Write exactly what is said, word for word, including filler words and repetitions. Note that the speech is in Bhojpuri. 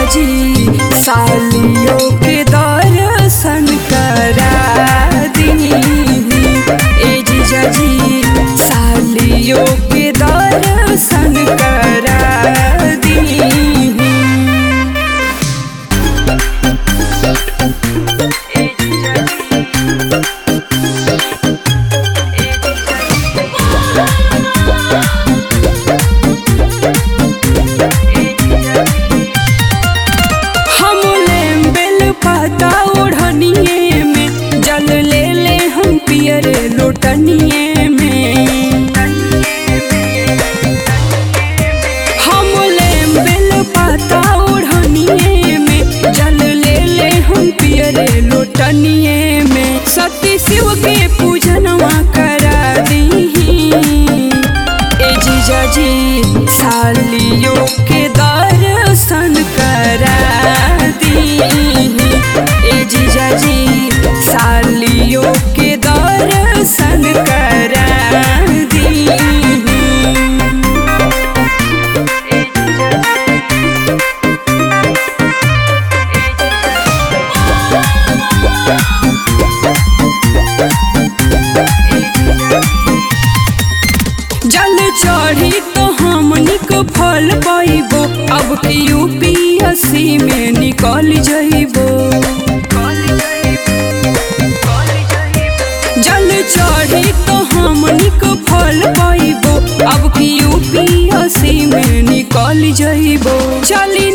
जी सालियों के दर्शन करा दी। ए जीजा जी सालियों के दर्शन करा दी। ओढ़निए में जल ले ले हम पियर लोटनिए में। हम लेम बेल पाता ओढ़निए में जल ले ले हम पियर लोटनिए में। सती शिव के पूजनवा करा दी। ए जीजा जी सालियों के दर्शन करा दी। ए जीजा जी सालियों के दर्शन करा दी। जल चढ़ी तो हमनी को फल पाइबो। अब की यूपीएससी में निकल जाइबो। जल चढ़ी तो हमनी को फल पाइबो। अब की यूपीएससी में निकल जाइबो। चली